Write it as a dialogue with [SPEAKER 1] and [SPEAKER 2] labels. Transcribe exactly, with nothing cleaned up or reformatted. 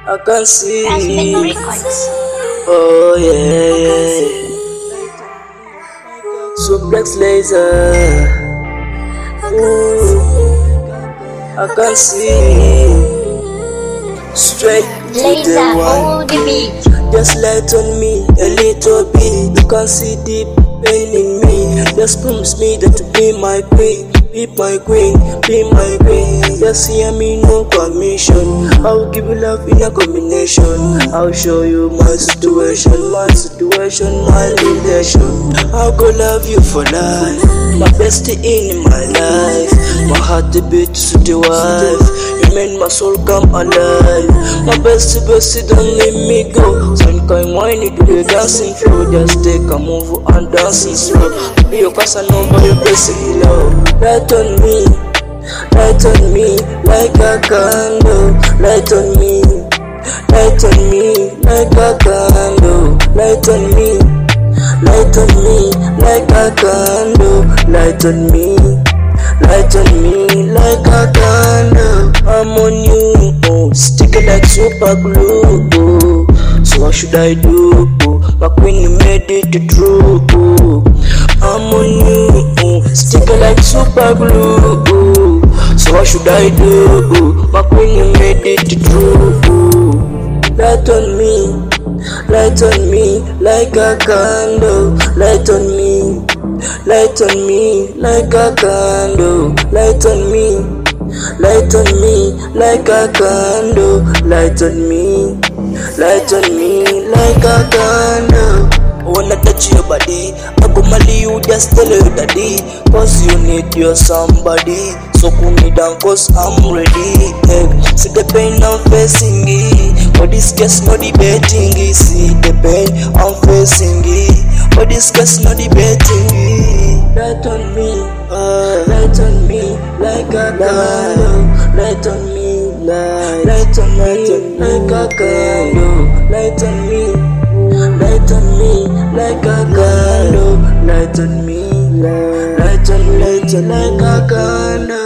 [SPEAKER 1] I can see.
[SPEAKER 2] Aspect Records.
[SPEAKER 1] Oh yeah, yeah. Suplex laser. Ooh, I can see. Straight to the
[SPEAKER 2] Laser
[SPEAKER 1] one.
[SPEAKER 2] all the beat.
[SPEAKER 1] Just light on me a little bit. You can see deep pain in me. Just promise me that to be my queen. Be my queen, be my queen. Just hear me, no commission. I'll give you love in a combination. I'll show you my situation, my situation, my relation. I'll go love you for life. My bestie in my life. My heart to beat to the wife. You made my soul come alive. My bestie, bestie, don't let me go. Some kind whiny do the dancing flow. Just take a move and dancing slow. Be your Casanova, your bestie love. Light on me, light on me like a candle. Light on me, light on me like a candle. Light on me, light on me like a candle. Light on me, light on me like a candle. I'm on you, oh, stick it like super glue. Oh. So what should I do? Oh, my queen, you made it true. Oh. I'm on you, oh, stick it like super glue. Oh. So what should I do? Oh, my queen, you made it true. Oh. Light on me, light on me like a candle. Light on me, light on me like a candle. Light on me, light on me like a candle. Light on me, light on me like a candle. I wanna touch your body, I go Mali, you just tell your daddy. Cause you need your somebody. So cool me down cause I'm ready. Hey, see the pain I'm facing it. But this case no debating it. See the pain I'm facing it. But this case no debating it. Light on me, uh, light on me like a candle. Light on me, light, light on me like a candle. Light on me, light on me like a candle. Light on me, light on, light on like a candle.